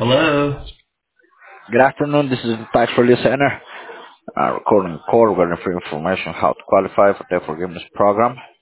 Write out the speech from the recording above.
Hello. Good afternoon. This is the Tax Relief Center. Recording a call regarding free information how to qualify for the forgiveness program.